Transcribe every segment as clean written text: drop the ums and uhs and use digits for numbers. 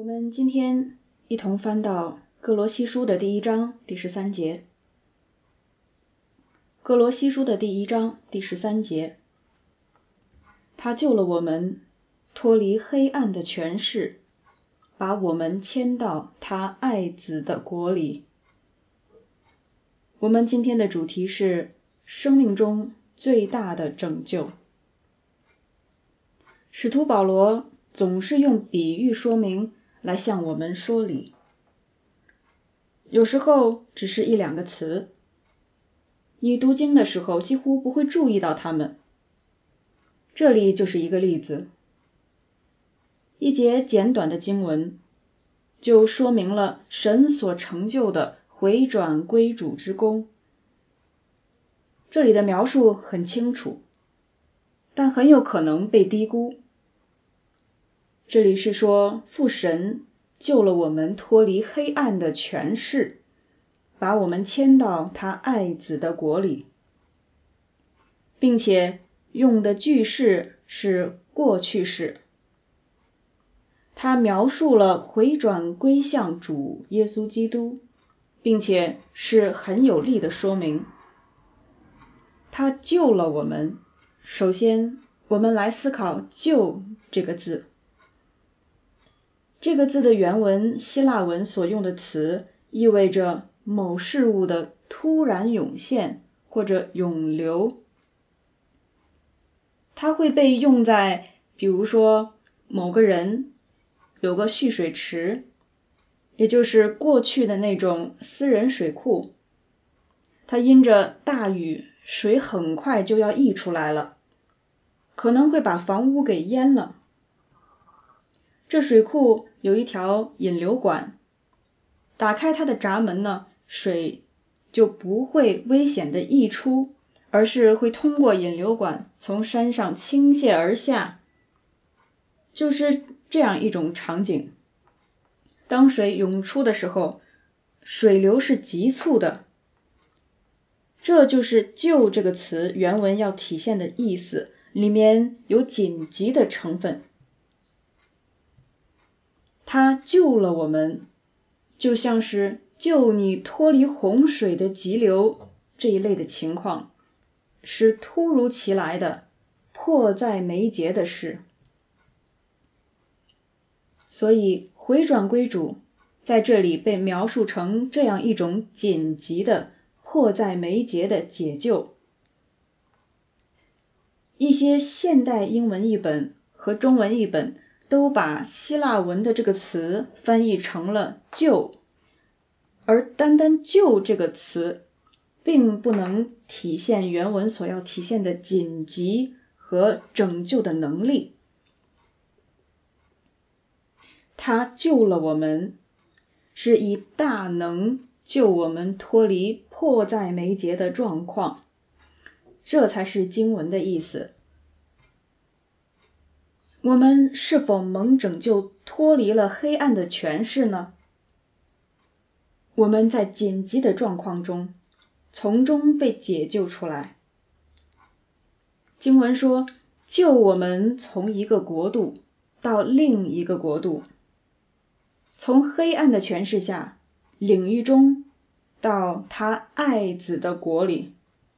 们今天一同翻到歌罗西书的第1章第13节。歌罗西书的第1章第13节，他救了我们脱离黑暗的权势，把我们迁到他爱子的国里。我们今天的主题是生命中最大的拯救。使徒保罗总是用比喻说明来向我们说理，有时候只是1、2个词，你读经的时候几乎不会注意到它们。这里就是一个例子，一节简短的经文就说明了神所成就的回转归主之功。这里的描述很清楚，但很有可能被低估。这里是说父神救了我们脱离黑暗的权势，把我们迁到他爱子的国里，并且用的句式是过去式。他描述了回转归向主耶稣基督，并且是很有力的说明。他救了我们。首先，我们来思考救这个字。这个字的原文希腊文所用的词意味着某事物的突然涌现或者涌流。它会被用在比如说某个人有个蓄水池，也就是过去的那种私人水库，它因着大雨，水很快就要溢出来了，可能会把房屋给淹了。这水库有一条引流管，打开它的闸门呢，水就不会危险的溢出，而是会通过引流管从山上倾泻而下。就是这样一种场景。当水涌出的时候，水流是急促的。这就是救这个词原文要体现的意思，里面有紧急的成分。他救了我们，就像是救你脱离洪水的急流这一类的情况，是突如其来的、迫在眉睫的事。所以回转归主在这里被描述成这样一种紧急的、迫在眉睫的解救。一些现代英文译本和中文译本都把希腊文的这个词翻译成了救，而单单救这个词并不能体现原文所要体现的紧急和拯救的能力。他救了我们，是以大能救我们脱离迫在眉睫的状况，这才是经文的意思。我们是否蒙拯救脱离了黑暗的权势呢？我们在紧急的状况中，从中被解救出来。经文说，救我们从一个国度到另一个国度，从黑暗的权势下、领域中到他爱子的国里。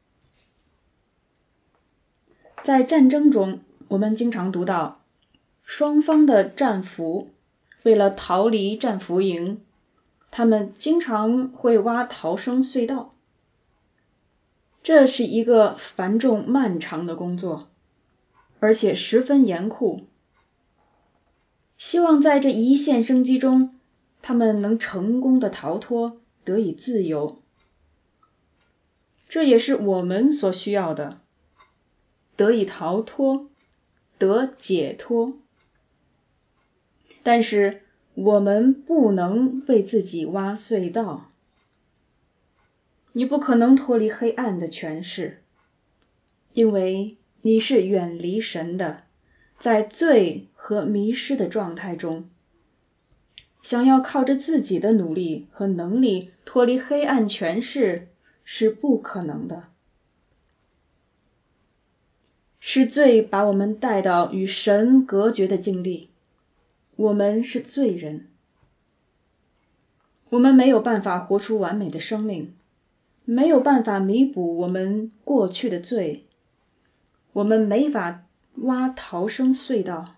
在战争中，我们经常读到双方的战俘为了逃离战俘营，他们经常会挖逃生隧道。这是一个繁重漫长的工作，而且十分严酷。希望在这一线生机中，他们能成功的逃脱，得以自由。这也是我们所需要的，得以逃脱，得解脱。但是我们不能为自己挖隧道。你不可能脱离黑暗的权势，因为你是远离神的，在罪和迷失的状态中。想要靠着自己的努力和能力脱离黑暗权势是不可能的。是罪把我们带到与神隔绝的境地。我们是罪人， 我们没有办法活出完美的生命，没有办法弥补我们过去的罪，我们没法挖逃生隧道。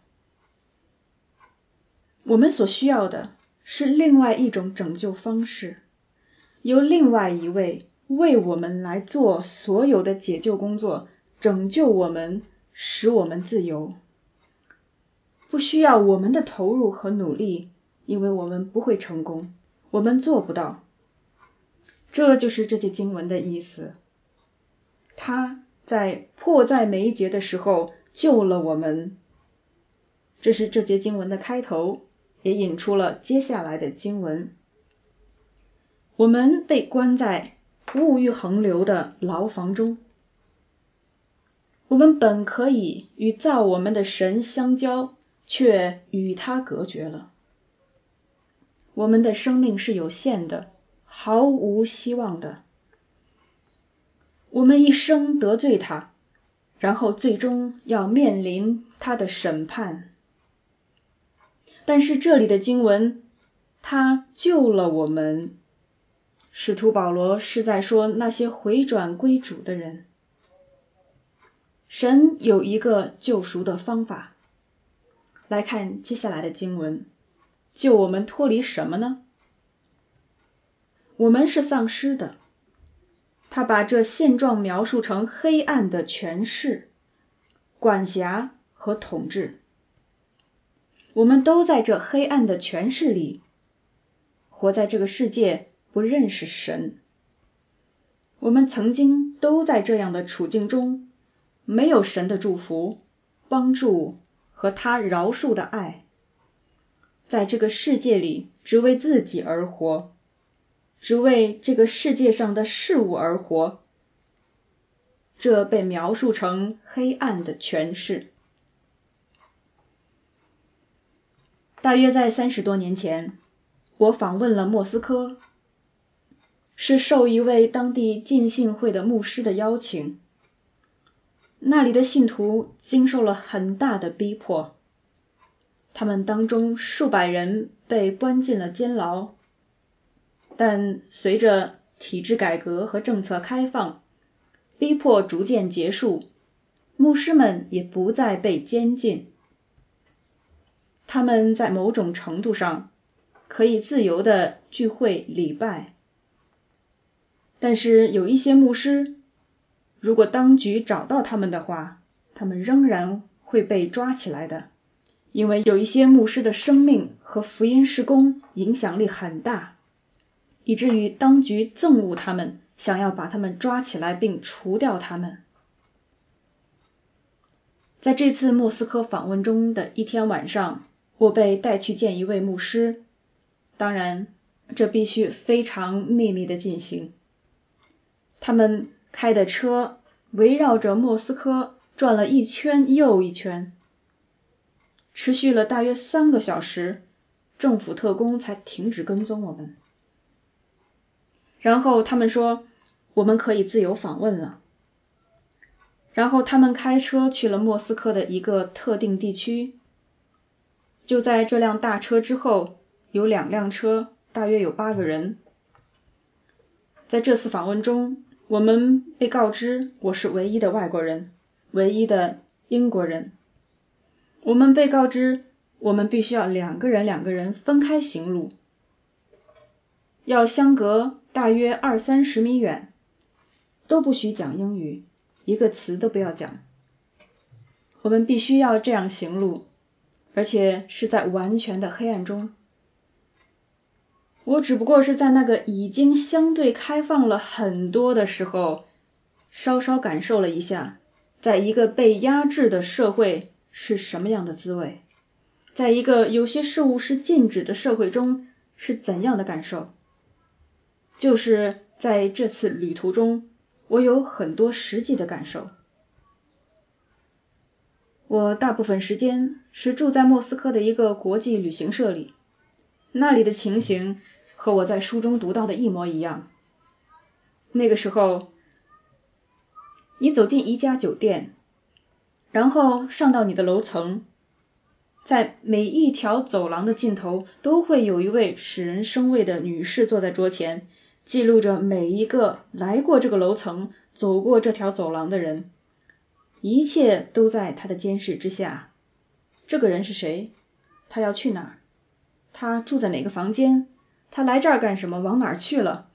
我们所需要的是另外一种拯救方式，由另外一位为我们来做所有的解救工作，拯救我们，使我们自由。不需要我们的投入和努力，因为我们不会成功，我们做不到。这就是这节经文的意思。他在迫在眉睫的时候救了我们。这是这节经文的开头，也引出了接下来的经文。我们被关在物欲横流的牢房中，我们本可以与造我们的神相交，却与他隔绝了。我们的生命是有限的，毫无希望的。我们一生得罪他，然后最终要面临他的审判。但是这里的经文，他救了我们。使徒保罗是在说那些回转归主的人。神有一个救赎的方法。来看接下来的经文，救我们脱离什么呢？我们是丧失的。他把这现状描述成黑暗的权势、管辖和统治。我们都在这黑暗的权势里，活在这个世界，不认识神。我们曾经都在这样的处境中，没有神的祝福、帮助和他饶恕的爱，在这个世界里只为自己而活，只为这个世界上的事物而活。这被描述成黑暗的权势。大约在30多年前，我访问了莫斯科，是受一位当地浸信会的牧师的邀请。那里的信徒经受了很大的逼迫，他们当中数百人被关进了监牢。但随着体制改革和政策开放，逼迫逐渐结束，牧师们也不再被监禁。他们在某种程度上可以自由地聚会礼拜。但是有一些牧师，如果当局找到他们的话，他们仍然会被抓起来的，因为有一些牧师的生命和福音事工影响力很大，以至于当局憎恶他们，想要把他们抓起来并除掉他们。在这次莫斯科访问中的一天晚上，我被带去见一位牧师，当然这必须非常秘密地进行。他们开的车围绕着莫斯科转了一圈又一圈，持续了大约3个小时，政府特工才停止跟踪我们。然后他们说我们可以自由访问了。然后他们开车去了莫斯科的一个特定地区。就在这辆大车之后，有2辆车，大约有8个人。在这次访问中，我们被告知我是唯一的外国人，唯一的英国人。我们被告知我们必须要2个人分开行路，要相隔大约20-30米远，都不许讲英语，一个词都不要讲。我们必须要这样行路，而且是在完全的黑暗中。我只不过是在那个已经相对开放了很多的时候，稍稍感受了一下，在一个被压制的社会是什么样的滋味，在一个有些事物是禁止的社会中是怎样的感受。就是在这次旅途中，我有很多实际的感受。我大部分时间是住在莫斯科的一个国际旅行社里，那里的情形和我在书中读到的一模一样。那个时候，你走进一家酒店，然后上到你的楼层， 在每一条走廊的尽头都会有一位使人生畏的女士坐在桌前，记录着每一个来过这个楼层、走过这条走廊的人。一切都在她的监视之下。这个人是谁？他要去哪儿？他住在哪个房间？他来这儿干什么？往哪儿去了？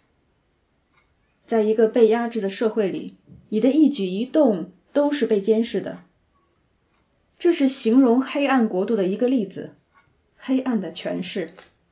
在一个被压制的社会里，你的一举一动都是被监视的。这是形容黑暗国度的一个例子，黑暗的权势。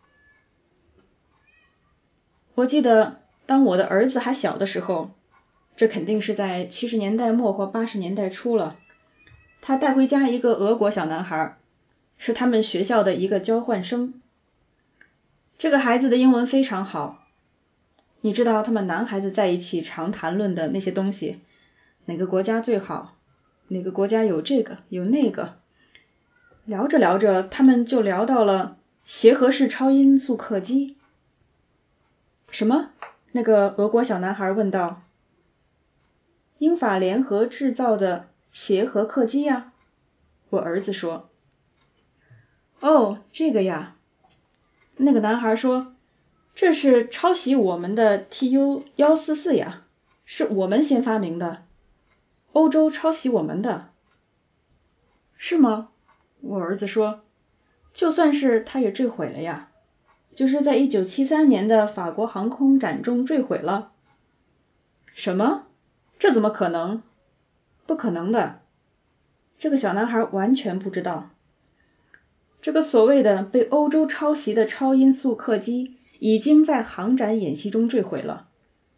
我记得当我的儿子还小的时候，这肯定是在70年代末或80年代初了，他带回家一个俄国小男孩，是他们学校的一个交换生。这个孩子的英文非常好，你知道他们男孩子在一起常谈论的那些东西，哪个国家最好，哪个国家有这个有那个。聊着聊着，他们就聊到了协和式超音速客机。什么？那个俄国小男孩问道。英法联合制造的协和客机呀，我儿子说。哦，这个呀。那个男孩说，这是抄袭我们的 TU-144呀，是我们先发明的，欧洲抄袭我们的。是吗？我儿子说，就算是它也坠毁了呀，就是在1973年的法国航空展中坠毁了。什么？这怎么可能？不可能的。这个小男孩完全不知道。这个所谓的被欧洲抄袭的超音速客机已经在航展演习中坠毁了。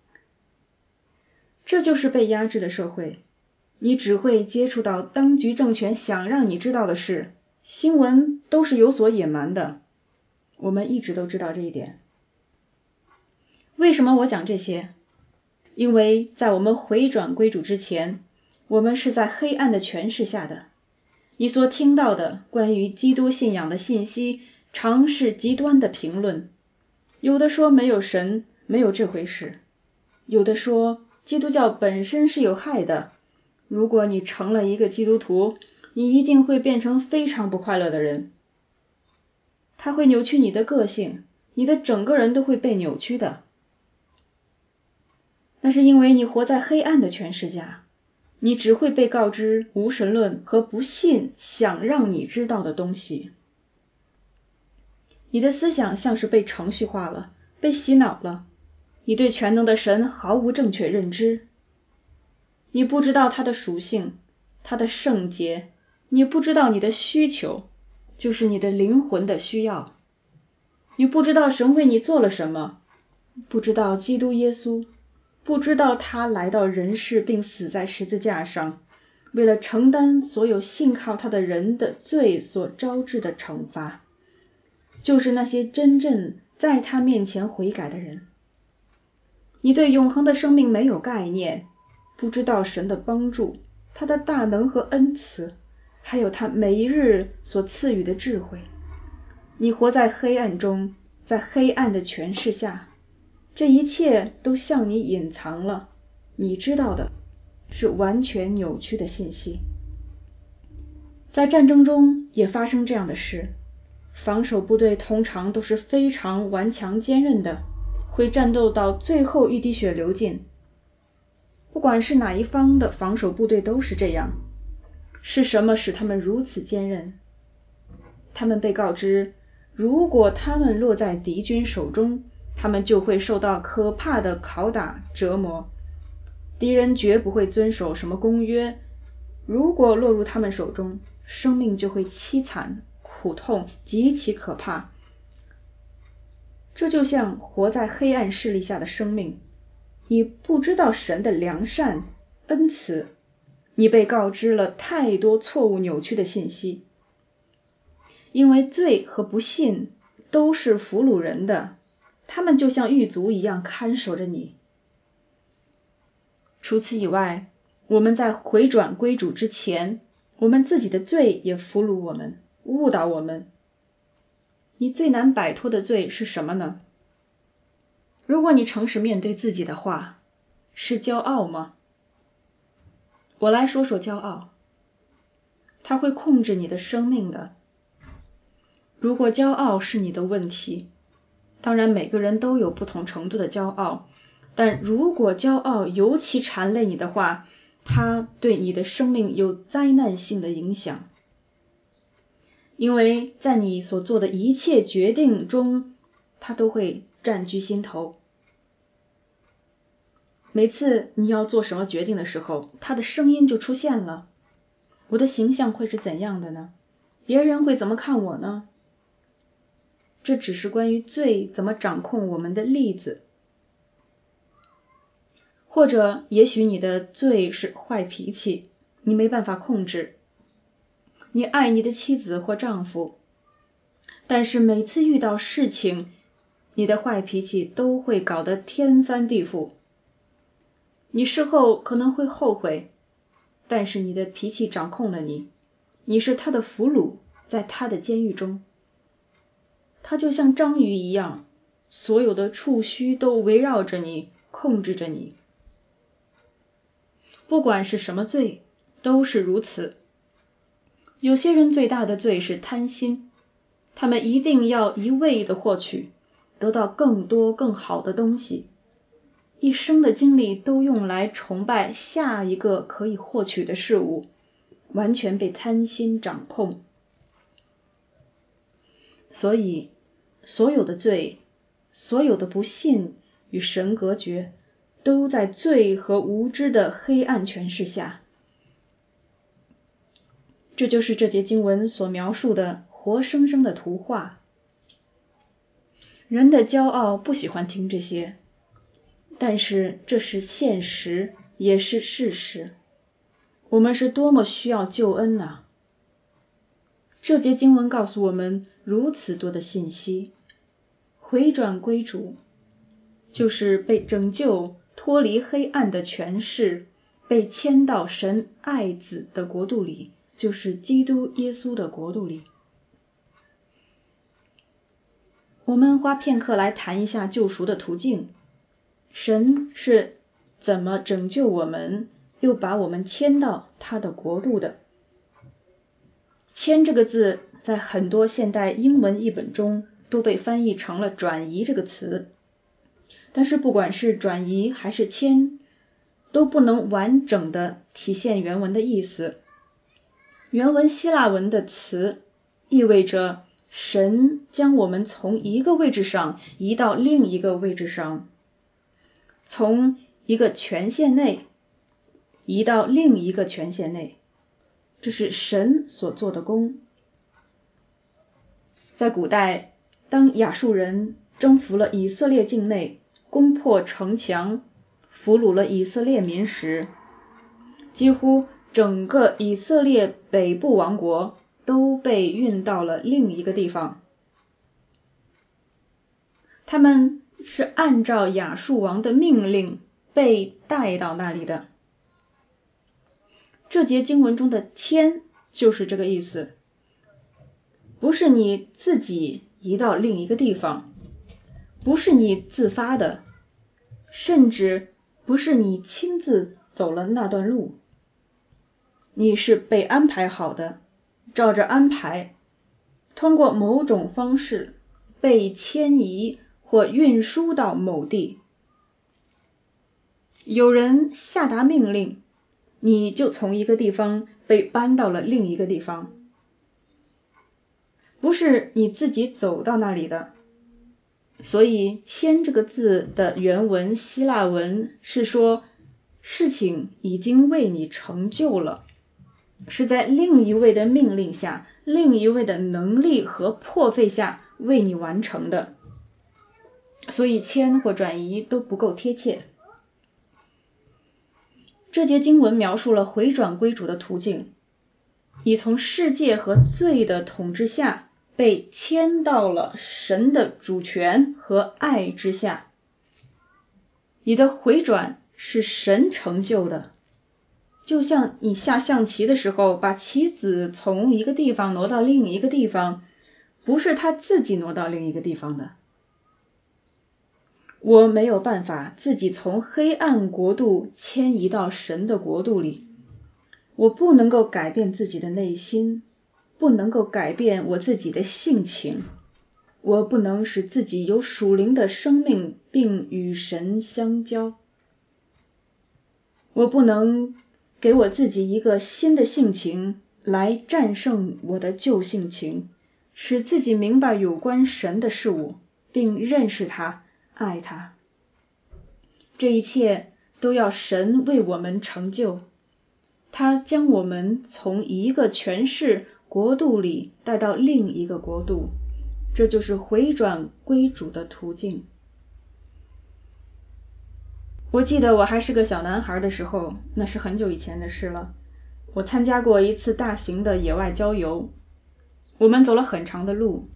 这就是被压制的社会，你只会接触到当局政权想让你知道的事，新闻都是有所隐瞒的。我们一直都知道这一点。为什么我讲这些？因为在我们回转归主之前，我们是在黑暗的权势下的。你所听到的关于基督信仰的信息，常是极端的评论。有的说没有神，没有这回事；有的说基督教本身是有害的。如果你成了一个基督徒，你一定会变成非常不快乐的人。它会扭曲你的个性，你的整个人都会被扭曲的。那是因为你活在黑暗的权势下，你只会被告知无神论和不信想让你知道的东西。你的思想像是被程序化了，被洗脑了。你对全能的神毫无正确认知。你不知道他的属性，他的圣洁，你不知道你的需求，就是你的灵魂的需要。你不知道神为你做了什么，不知道基督耶稣，不知道他来到人世并死在十字架上，为了承担所有信靠他的人的罪所招致的惩罚，就是那些真正在他面前悔改的人。你对永恒的生命没有概念，不知道神的帮助，他的大能和恩慈，还有他每一日所赐予的智慧。你活在黑暗中，在黑暗的权势下，这一切都向你隐藏了。你知道的是完全扭曲的信息。在战争中也发生这样的事，防守部队通常都是非常顽强坚韧的，会战斗到最后一滴血流尽。不管是哪一方的防守部队都是这样。是什么使他们如此坚韧？他们被告知，如果他们落在敌军手中，他们就会受到可怕的拷打折磨。敌人绝不会遵守什么公约，如果落入他们手中，生命就会凄惨、苦痛、极其可怕。这就像活在黑暗势力下的生命，你不知道神的良善、恩慈，你被告知了太多错误扭曲的信息。因为罪和不信都是俘虏人的，他们就像狱卒一样看守着你。除此以外，我们在回转归主之前，我们自己的罪也俘虏我们，误导我们。你最难摆脱的罪是什么呢？如果你诚实面对自己的话，是骄傲吗？我来说说骄傲。它会控制你的生命的， 如果骄傲是你的问题，当然每个人都有不同程度的骄傲，但如果骄傲尤其缠累你的话，它对你的生命有灾难性的影响。因为在你所做的一切决定中，它都会占据心头。每次你要做什么决定的时候，它的声音就出现了。我的形象会是怎样的呢？别人会怎么看我呢？这只是关于罪怎么掌控我们的例子。或者也许你的罪是坏脾气，你没办法控制。你爱你的妻子或丈夫，但是每次遇到事情，你的坏脾气都会搞得天翻地覆。你事后可能会后悔，但是你的脾气掌控了你，你是他的俘虏，在他的监狱中。他就像章鱼一样，所有的触须都围绕着你，控制着你。不管是什么罪，都是如此。有些人最大的罪是贪心，他们一定要一味的获取，得到更多更好的东西，一生的精力都用来崇拜下一个可以获取的事物，完全被贪心掌控。所以所有的罪，所有的不信与神隔绝，都在罪和无知的黑暗权势下。这就是这节经文所描述的活生生的图画。人的骄傲不喜欢听这些，但是这是现实，也是事实。我们是多么需要救恩啊！这节经文告诉我们如此多的信息。回转归主，就是被拯救，脱离黑暗的权势，被迁到神爱子的国度里，就是基督耶稣的国度里。我们花片刻来谈一下救赎的途径。神是怎么拯救我们，又把我们迁到他的国度的？迁这个字在很多现代英文译本中都被翻译成了转移这个词，但是不管是转移还是迁，都不能完整的体现原文的意思。原文希腊文的词意味着神将我们从一个位置上移到另一个位置上，从一个权限内移到另一个权限内，这是神所做的工。在古代，当亚述人征服了以色列境内，攻破城墙，俘虏了以色列民时，几乎整个以色列北部王国都被运到了另一个地方。他们是按照亚述王的命令被带到那里的。这节经文中的迁就是这个意思，不是你自己移到另一个地方，不是你自发的，甚至不是你亲自走了那段路，你是被安排好的，照着安排，通过某种方式被迁移或运输到某地。有人下达命令，你就从一个地方被搬到了另一个地方，不是你自己走到那里的。所以迁这个字的原文希腊文是说，事情已经为你成就了，是在另一位的命令下，另一位的能力和破费下为你完成的。所以迁或转移都不够贴切。这节经文描述了回转归主的途径，你从世界和罪的统治下被迁到了神的主权和爱之下。你的回转是神成就的，就像你下象棋的时候，把棋子从一个地方挪到另一个地方，不是他自己挪到另一个地方的。我没有办法自己从黑暗国度迁移到神的国度里，我不能够改变自己的内心， 不能够改变我自己的性情，我不能使自己有属灵的生命并与神相交，我不能给我自己一个新的性情来战胜我的旧性情，使自己明白有关神的事物，并认识他，爱他。这一切都要神为我们成就，他将我们从一个权势国度里带到另一个国度，这就是回转归主的途径。我记得我还是个小男孩的时候，那是很久以前的事了，我参加过一次大型的野外郊游，我们走了很长的路。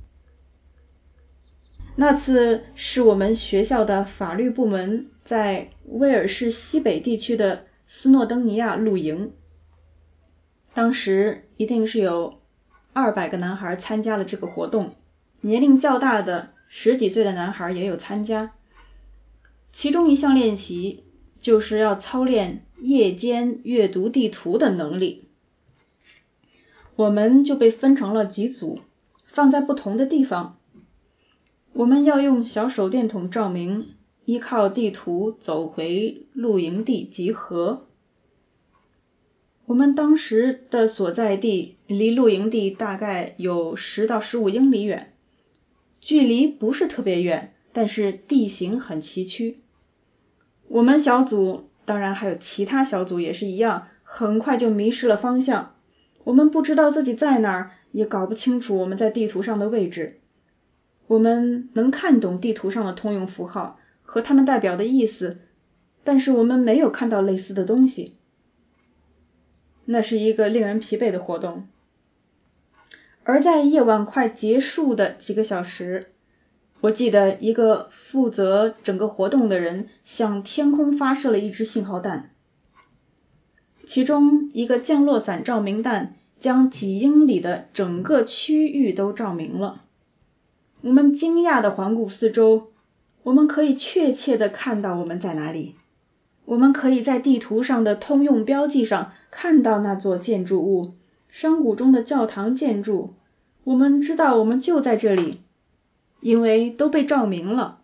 那次是我们学校的法律部门在威尔士西北地区的斯诺登尼亚露营，当时一定是有200个男孩参加了这个活动，年龄较大的10几岁的男孩也有参加。其中一项练习就是要操练夜间阅读地图的能力。我们就被分成了几组，放在不同的地方。我们要用小手电筒照明，依靠地图走回露营地集合。我们当时的所在地离露营地大概有10到15英里远，距离不是特别远，但是地形很崎岖。我们小组，当然还有其他小组也是一样，很快就迷失了方向。我们不知道自己在哪儿，也搞不清楚我们在地图上的位置。我们能看懂地图上的通用符号和它们代表的意思，但是我们没有看到类似的东西。那是一个令人疲惫的活动。而在夜晚快结束的几个小时，我记得一个负责整个活动的人向天空发射了一支信号弹，其中一个降落伞照明弹将几英里的整个区域都照明了。我们惊讶地环顾四周，我们可以确切地看到我们在哪里。我们可以在地图上的通用标记上看到那座建筑物，山谷中的教堂建筑。我们知道我们就在这里，因为都被照明了。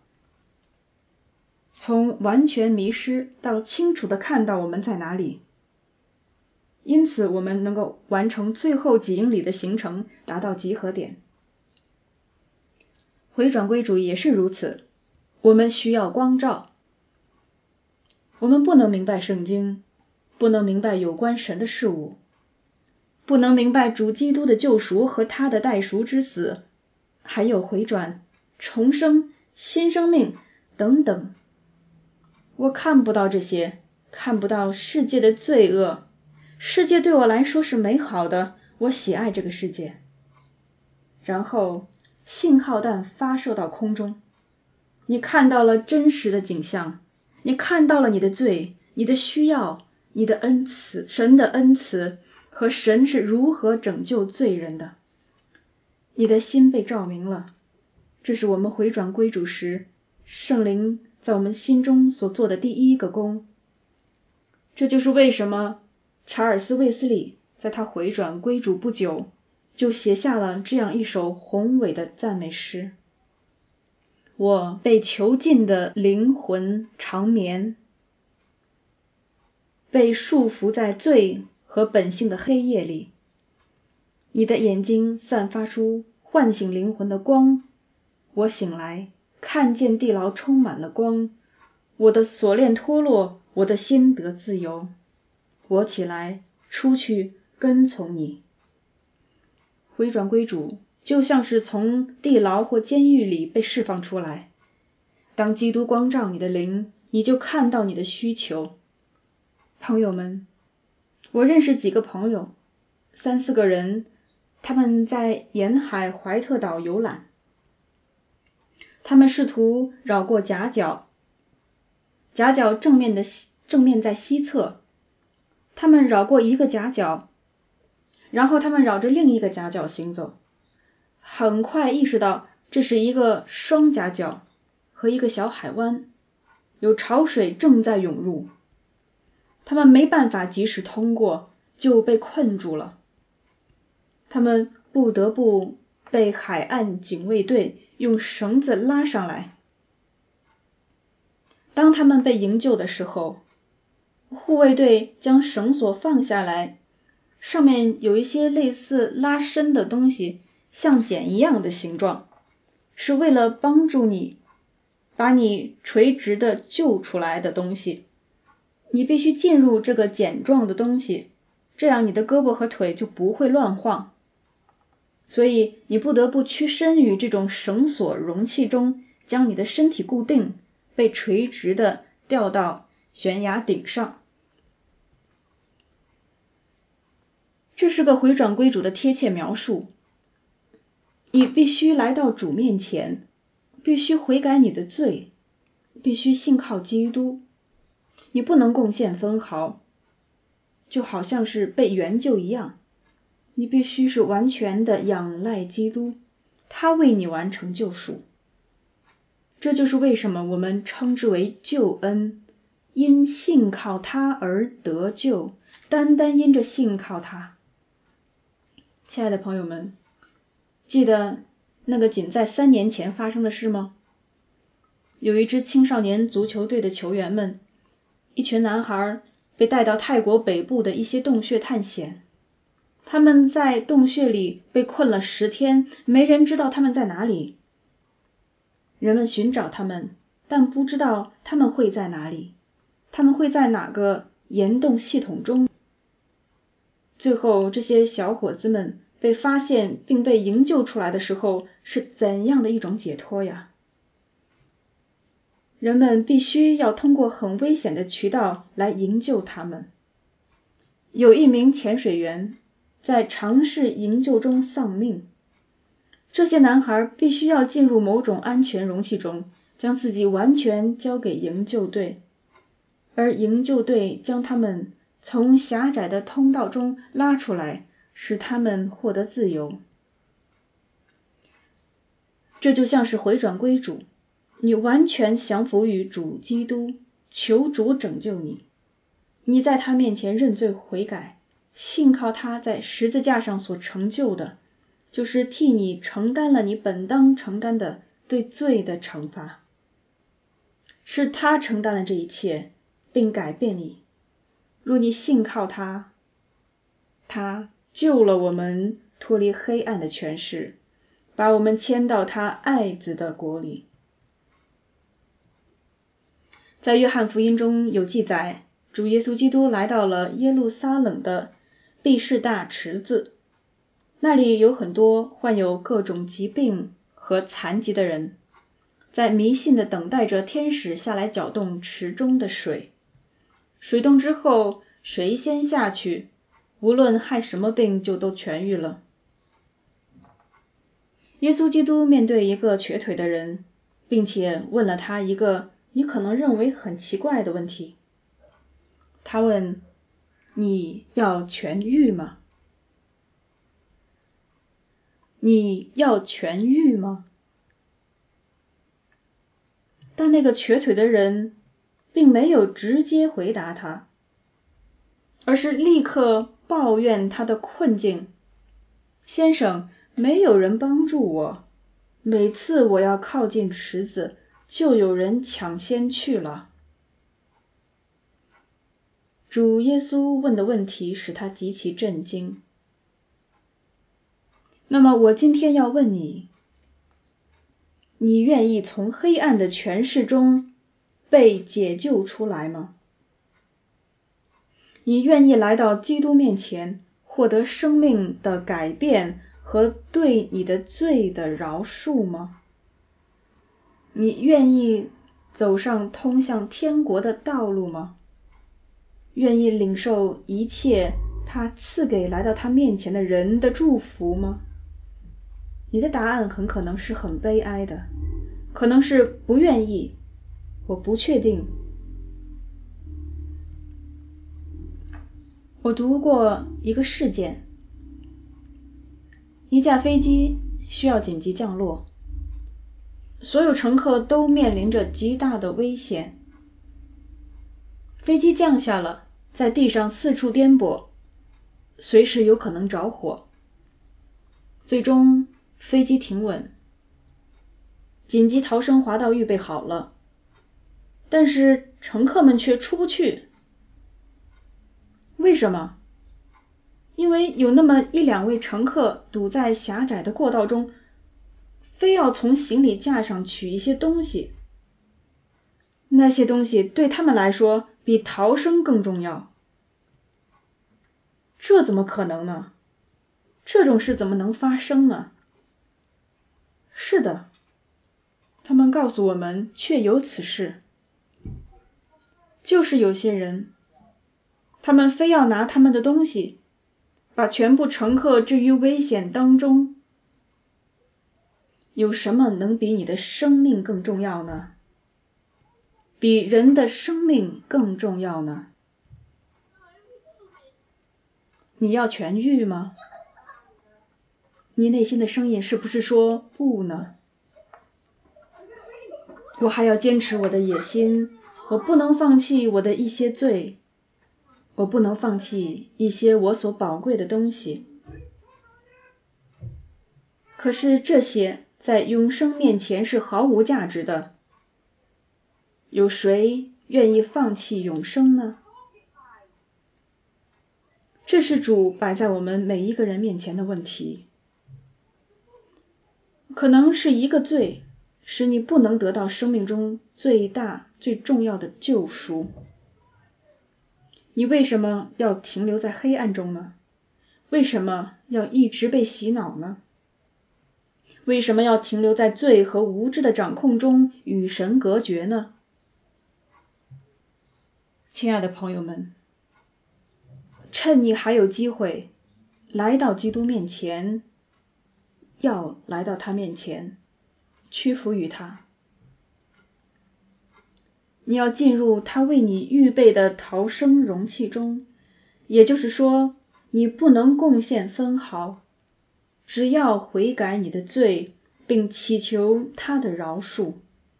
从完全迷失到清楚地看到我们在哪里。因此我们能够完成最后几英里的行程，达到集合点。回转归主也是如此，我们需要光照。我们不能明白圣经，不能明白有关神的事物，不能明白主基督的救赎和他的代赎之死，还有回转、重生、新生命等等。我看不到这些，看不到世界的罪恶。世界对我来说是美好的，我喜爱这个世界。然后信号弹发射到空中，你看到了真实的景象，你看到了你的罪，你的需要，你的恩慈，神的恩慈和神是如何拯救罪人的。你的心被照明了，这是我们回转归主时，圣灵在我们心中所做的第一个工。这就是为什么查尔斯·卫斯理在他回转归主不久，就写下了这样一首宏伟的赞美诗：我被囚禁的灵魂长眠，被束缚在罪和本性的黑夜里。你的眼睛散发出唤醒灵魂的光，我醒来，看见地牢充满了光，我的锁链脱落，我的心得自由。我起来，出去跟从你。回转归主就像是从地牢或监狱里被释放出来。当基督光照你的灵，你就看到你的需求。朋友们，我认识几个朋友，3、4个人，他们在沿海怀特岛游览。他们试图绕过夹角，夹角正面在西侧，他们绕过一个夹角，然后他们绕着另一个夹角行走，很快意识到这是一个双夹角和一个小海湾，有潮水正在涌入，他们没办法及时通过，就被困住了。他们不得不被海岸警卫队用绳子拉上来。当他们被营救的时候，护卫队将绳索放下来，上面有一些类似拉伸的东西，像茧一样的形状，是为了帮助你把你垂直的救出来的东西。你必须进入这个茧状的东西，这样你的胳膊和腿就不会乱晃。所以你不得不屈身于这种绳索容器中，将你的身体固定，被垂直的吊到悬崖顶上。这是个回转归主的贴切描述。你必须来到主面前，必须悔改你的罪，必须信靠基督。你不能贡献分毫，就好像是被援救一样。你必须是完全的仰赖基督，他为你完成救赎。这就是为什么我们称之为救恩，因信靠他而得救，单单因着信靠他。亲爱的朋友们，记得那个仅在3年前发生的事吗？有一支青少年足球队的球员们，一群男孩被带到泰国北部的一些洞穴探险。他们在洞穴里被困了10天，没人知道他们在哪里。人们寻找他们，但不知道他们会在哪里，他们会在哪个岩洞系统中。最后这些小伙子们被发现并被营救出来的时候，是怎样的一种解脱呀？人们必须要通过很危险的渠道来营救他们。有一名潜水员在尝试营救中丧命。这些男孩必须要进入某种安全容器中，将自己完全交给营救队，而营救队将他们从狭窄的通道中拉出来，使他们获得自由。这就像是回转归主，你完全降服于主基督，求主拯救你。你在他面前认罪悔改，信靠他在十字架上所成就的，就是替你承担了你本当承担的对罪的惩罚。是他承担了这一切，并改变你。若你信靠他，他救了我们脱离黑暗的权势，把我们迁到他爱子的国里。在约翰福音中有记载，主耶稣基督来到了耶路撒冷的毕士大池子，那里有很多患有各种疾病和残疾的人，在迷信地等待着天使下来搅动池中的水。水动之后，谁先下去，无论害什么病就都痊愈了。耶稣基督面对一个瘸腿的人，并且问了他一个你可能认为很奇怪的问题。他问：你要痊愈吗？你要痊愈吗？但那个瘸腿的人并没有直接回答他，而是立刻抱怨他的困境。先生，没有人帮助我，每次我要靠近池子，就有人抢先去了。主耶稣问的问题使他极其震惊。那么我今天要问你，你愿意从黑暗的权势中被解救出来吗？你愿意来到基督面前，获得生命的改变和对你的罪的饶恕吗？你愿意走上通向天国的道路吗？愿意领受一切他赐给来到他面前的人的祝福吗？你的答案很可能是很悲哀的，可能是不愿意，我不确定。我读过一个事件，一架飞机需要紧急降落，所有乘客都面临着极大的危险。飞机降下了，在地上四处颠簸，随时有可能着火。 最终飞机停稳，紧急逃生滑道预备好了，但是乘客们却出不去。为什么？因为有那么一两位乘客堵在狭窄的过道中，非要从行李架上取一些东西。那些东西对他们来说比逃生更重要。这怎么可能呢？这种事怎么能发生呢？是的，他们告诉我们确有此事。就是有些人，他们非要拿他们的东西，把全部乘客置于危险当中。有什么能比你的生命更重要呢？比人的生命更重要呢？你要痊愈吗？你内心的声音是不是说不呢？我还要坚持我的野心，我不能放弃我的一些罪，我不能放弃一些我所宝贵的东西。可是这些在永生面前是毫无价值的。有谁愿意放弃永生呢？这是主摆在我们每一个人面前的问题。可能是一个罪，使你不能得到生命中最大最重要的救赎。你为什么要停留在黑暗中呢？为什么要一直被洗脑呢？为什么要停留在罪和无知的掌控中与神隔绝呢？亲爱的朋友们，趁你还有机会来到基督面前，要来到他面前，屈服于他。你要进入他为你预备的逃生容器中，也就是说，你不能贡献分毫，只要悔改你的罪，并祈求他的饶恕。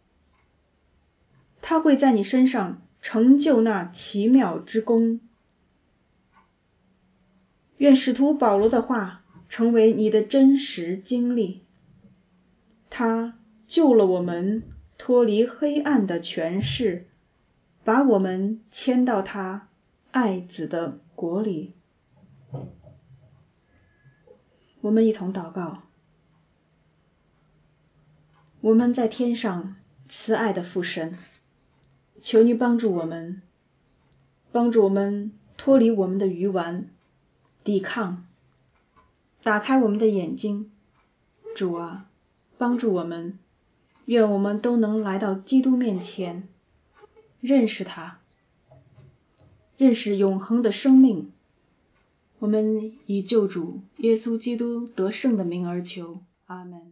他会在你身上成就那奇妙之功。愿使徒保罗的话成为你的真实经历。他救了我们脱离黑暗的权势，把我们迁到他爱子的国里。我们一同祷告。我们在天上慈爱的父神，求你帮助我们脱离我们的愚顽，抵抗，打开我们的眼睛。主啊，帮助我们，愿我们都能来到基督面前，认识他，认识永恒的生命。我们以救主耶稣基督得胜的名而求，阿们。